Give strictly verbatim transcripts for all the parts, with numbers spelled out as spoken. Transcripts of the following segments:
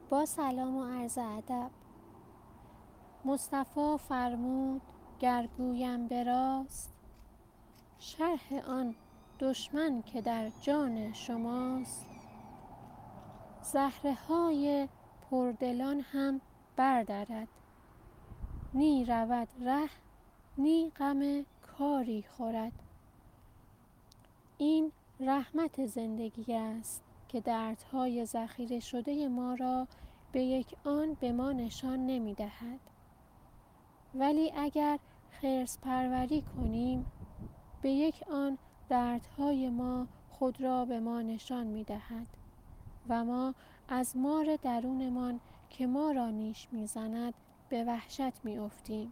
با سلام و عرض ادب. مصطفی فرمود گر گویم به راست، شرح آن دشمن که در جان شماست. زهره های پردلان هم بردرد، نی رود ره نی غم کاری خورد. این رحمت زندگی است که دردهای ذخیره شده ما را به یک آن به ما نشان نمی دهد. ولی اگر خرس پروری کنیم، به یک آن دردهای ما خود را به ما نشان می دهد و ما از مار درونمان که ما را نیش می زند به وحشت می افتیم.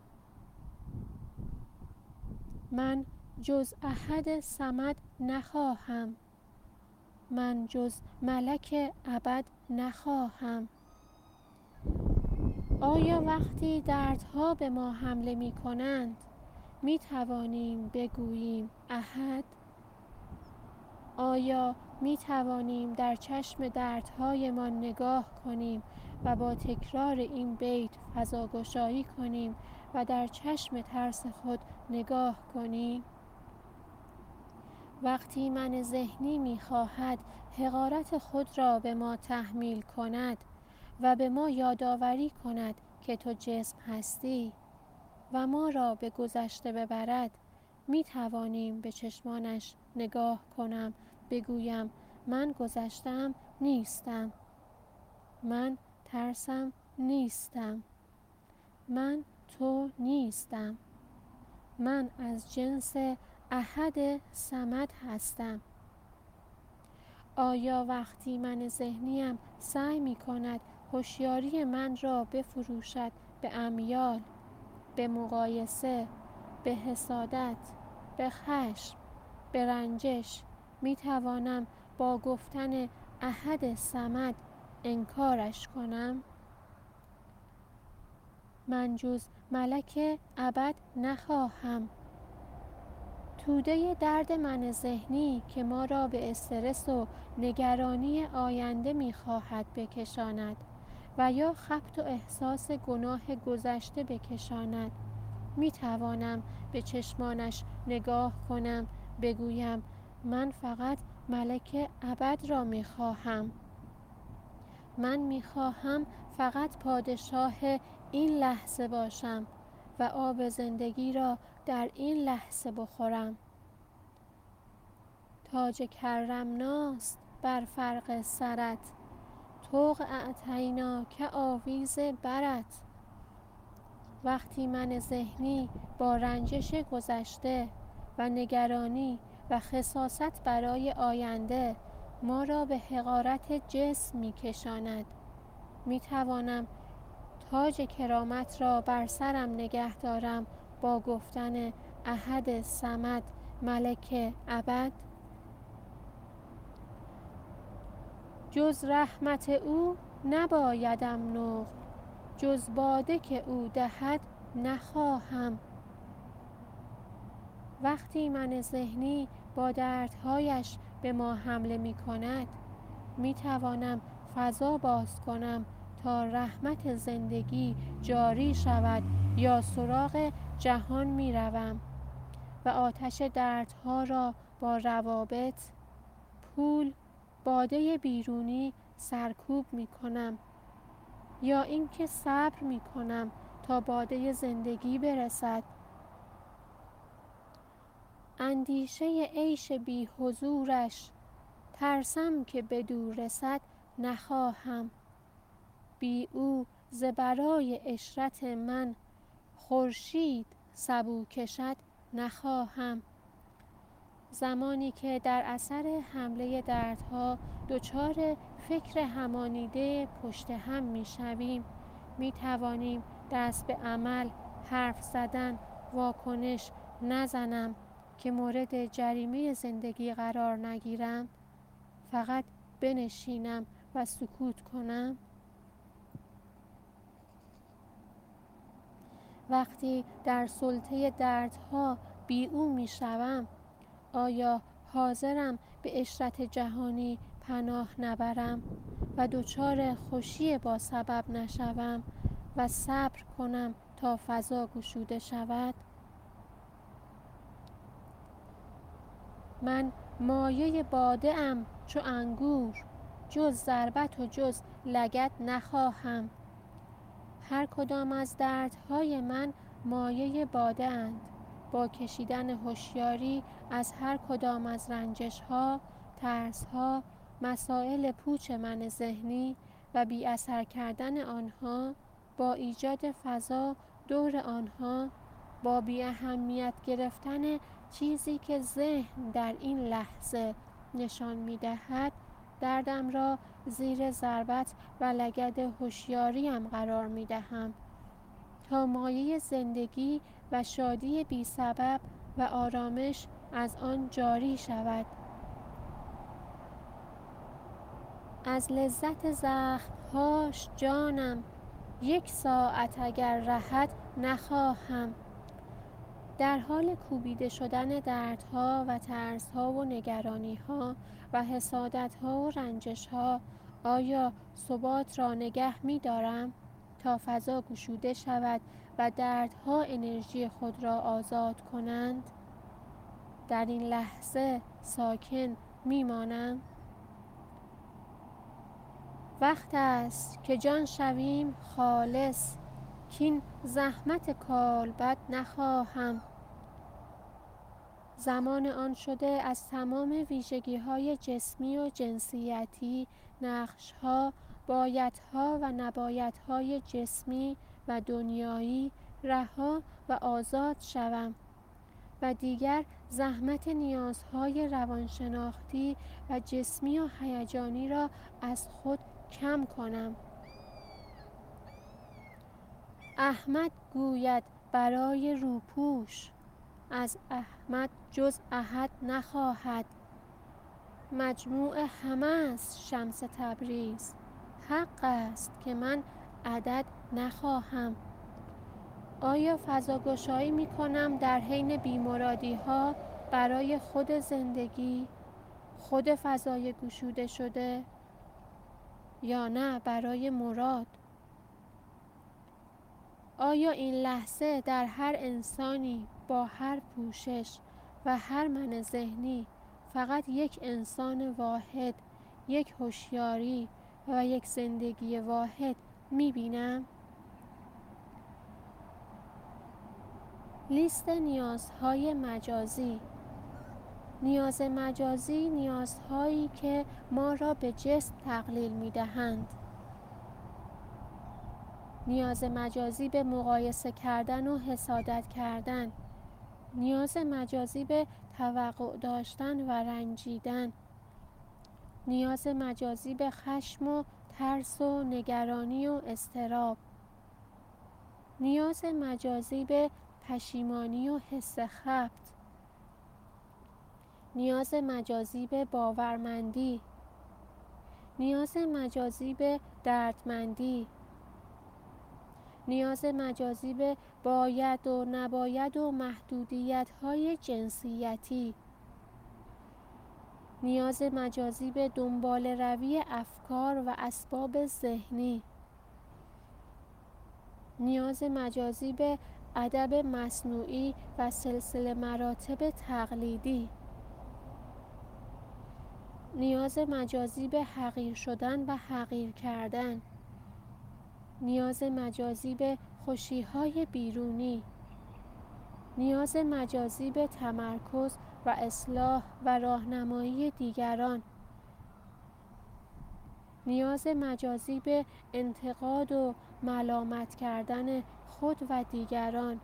من جز احد صمد نخواهم، من جز ملک ابد نخواهم. آیا وقتی دردها به ما حمله می کنند می توانیم بگوییم احد؟ آیا می توانیم در چشم دردهایمان نگاه کنیم و با تکرار این بیت فضاگشایی کنیم و در چشم ترس خود نگاه کنیم؟ وقتی من ذهنی می خواهد حقارت خود را به ما تحمیل کند و به ما یادآوری کند که تو جسم هستی و ما را به گذشته ببرد، می توانیم به چشمانش نگاه کنم، بگویم من گذشتم نیستم، من ترسم نیستم، من تو نیستم، من از جنس احد صمد هستم. آیا وقتی من ذهنیم سعی می کند هوشیاری من را بفروشد به امیال، به مقایسه، به حسادت، به خشم، به رنجش، می توانم با گفتن احد صمد انکارش کنم؟ من جز ملک ابد نخواهم. توده درد من ذهنی که ما را به استرس و نگرانی آینده می خواهد بکشاند و یا خبط و احساس گناه گذشته بکشاند، می توانم به چشمانش نگاه کنم، بگویم من فقط ملک ابد را می خواهم. من می خواهم فقط پادشاه این لحظه باشم و آب زندگی را در این لحظه بخورم. تاج کرمناست بر فرق سرت، طوق اعطینا که آویز برت. وقتی من ذهنی با رنجش گذشته و نگرانی و خساست برای آینده ما را به حقارت جسم می کشاند، می توانم تاج کرامت را بر سرم نگه دارم با گفتن احد صمد ملک ابد؟ جز رحمت او نبایدم نقل، جز باده که او دهد نخواهم. وقتی من ذهنی با دردهایش به ما حمله می کند، می توانم فضا باز کنم تا رحمت زندگی جاری شود یا سراغ جهان می روم و آتش دردها را با روابط، پول، باده بیرونی سرکوب می کنم یا اینکه صبر می کنم تا باده زندگی برسد. اندیشه عیش بی حضورش ترسم که بدو رسد نخواهم. بی او ز برای عشرت من خورشید سبو کشد نخواهم. زمانی که در اثر حمله دردها دچار فکر همانیده پشت هم می شویم، می توانیم دست به عمل، حرف زدن، واکنش نزنم که مورد جریمه زندگی قرار نگیرم، فقط بنشینم و سکوت کنم. وقتی در سلطه دردها بی او می شوم، آیا حاضرم به عشرت جهانی پناه نبرم و دچار خوشی با سبب نشوم و صبر کنم تا فضا گشوده شود؟ من مایه باده ام چو انگور، جز ضربت و جز لگد نخواهم. هر کدام از دردهای من مایه باده اند. با کشیدن هوشیاری از هر کدام از رنجش‌ها، ترس‌ها، مسائل پوچ من ذهنی و بی اثر کردن آنها، با ایجاد فضا دور آنها، با بی اهمیت گرفتن چیزی که ذهن در این لحظه نشان می دهد، دردم را زیر ضربت و لگد هوشیاریم قرار می دهم تا مایه زندگی و شادی بی سبب و آرامش از آن جاری شود. از لذت زخمهاش جانم یک ساعت اگر رهد نخواهم. در حال کوبیده شدن دردها و ترسها و نگرانیها و حسادتها و رنجشها، آیا ثبات را نگه می دارم تا فضا گشوده شود و دردها انرژی خود را آزاد کنند؟ در این لحظه ساکن می مانم. وقت است که جان شویم خالص، کین زحمت کالبد نخواهم. زمان آن شده از تمام ویژگی‌های جسمی و جنسیتی، نقش‌ها، بایدها و نبایدهای جسمی و دنیایی رها و آزاد شوم و دیگر زحمت نیازهای روانشناختی و جسمی و هیجانی را از خود کم کنم. احمد گوید برای روپوش، از احمد جز احد نخواهد. مجموع همه است شمس تبریز، حق است که من عدد نخواهم. آیا فضاگشایی می کنم در حین بیمرادی ها برای خود زندگی، خود فضای گشوده شده، یا نه برای مراد؟ آیا این لحظه در هر انسانی با هر پوشش و هر من ذهنی فقط یک انسان واحد، یک هوشیاری و یک زندگی واحد می بینم؟ لیست نیازهای مجازی. نیاز مجازی نیازهایی که ما را به جسم تقلیل می دهند. نیاز مجازی به مقایسه کردن و حسادت کردن. نیاز مجازی به توقع داشتن و رنجیدن. نیاز مجازی به خشم و ترس و نگرانی و اضطراب. نیاز مجازی به پشیمانی و حس خبط. نیاز مجازی به باورمندی. نیاز مجازی به دردمندی. نیاز مجازی به باید و نباید و محدودیت‌های جنسیتی. نیاز مجازی به دنبال روی افکار و اسباب ذهنی. نیاز مجازی به ادب مصنوعی و سلسله مراتب تقلیدی. نیاز مجازی به حقیر شدن و حقیر کردن. نیاز مجازی به خوشی‌های بیرونی. نیاز مجازی به تمرکز و اصلاح و راهنمایی دیگران. نیاز مجازی به انتقاد و ملامت کردن خود و دیگران.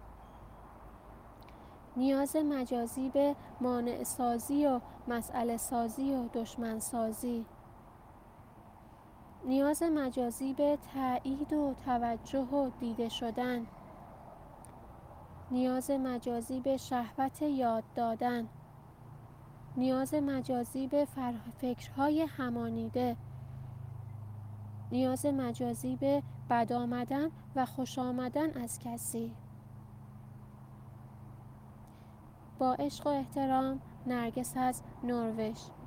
نیاز مجازی به مانع سازی و مسئله سازی و دشمن سازی. نیاز مجازی به تأیید و توجه و دیده شدن. نیاز مجازی به شهوت یاد دادن. نیاز مجازی به فکرهای همانیده. نیاز مجازی به بد آمدن و خوش آمدن از کسی. با عشق و احترام، نرگس از نروژ.